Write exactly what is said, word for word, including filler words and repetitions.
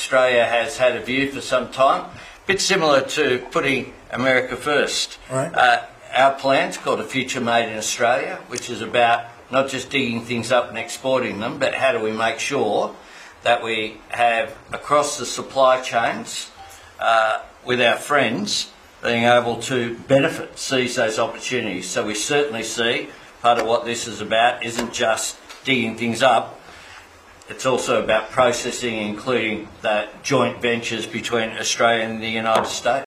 Australia has had a view for some time, a bit similar to putting America first. Right. Uh, our plan's called A Future Made in Australia, which is about not just digging things up and exporting them, but how do we make sure that we have across the supply chains uh, with our friends being able to benefit, seize those opportunities. So we certainly see part of what this is about isn't just digging things up, it's also about processing, including the joint ventures between Australia and the United States.